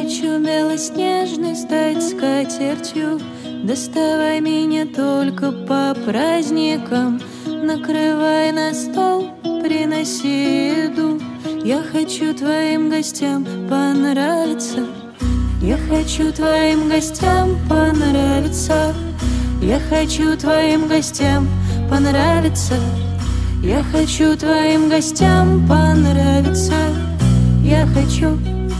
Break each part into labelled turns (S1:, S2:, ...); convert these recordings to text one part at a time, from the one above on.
S1: хочу белоснежной стать скатертью. Доставай меня только по праздникам, накрывай на стол, приноси еду. Я хочу твоим гостям понравиться. Я хочу твоим гостям понравиться. Я хочу твоим гостям понравиться. Я хочу твоим гостям понравиться. Я хочу,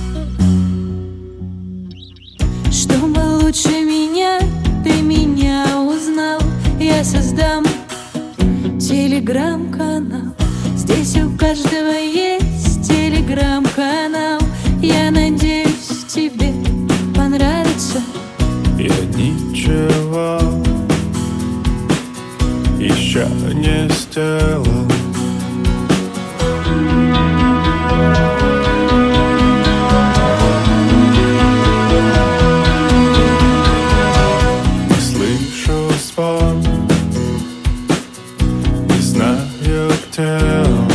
S1: чтобы лучше меня ты меня узнал. Я создам телеграм-канал. Здесь у каждого есть телеграм-канал. Я надеюсь, тебе понравится.
S2: Я ничего еще не сделал. Не слышу звон, не знаю, где он.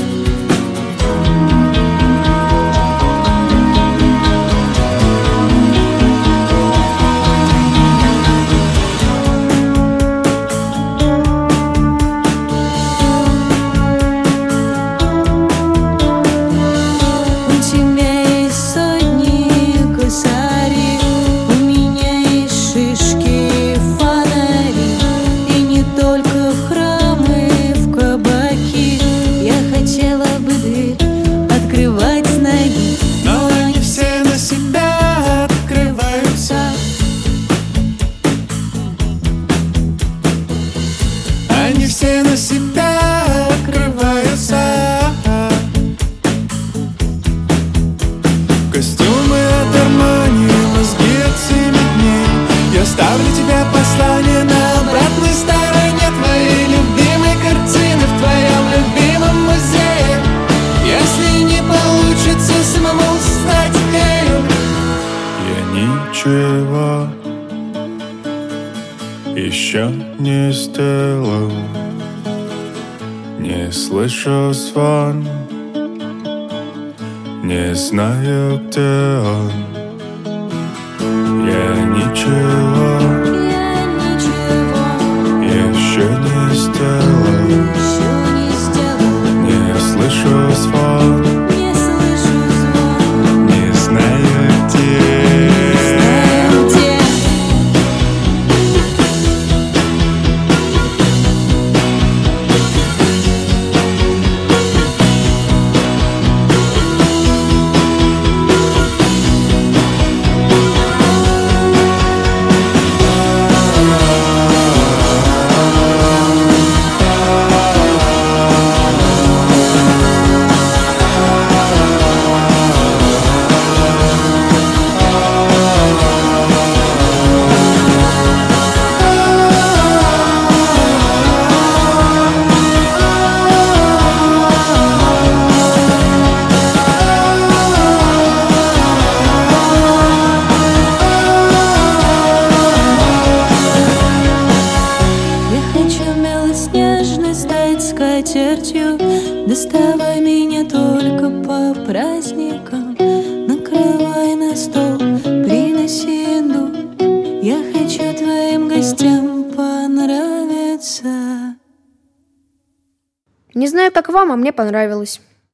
S2: Они все на себя открываются. Костюмы от Армани, мозги от 7 дней. Я ставлю тебе послание на обратной стороне твоей любимой картины в твоем любимом музее. Если не получится самому стать ею, я ничего еще не сделал. Не слышу звон, не знаю, где он. Я ничего еще не сделал. Не слышу звон, не знаю, где.
S1: Доставай меня только по праздникам, накрывай на стол, приноси еду. Я хочу твоим гостям понравиться.
S3: Не знаю, как вам, а мне понравилось.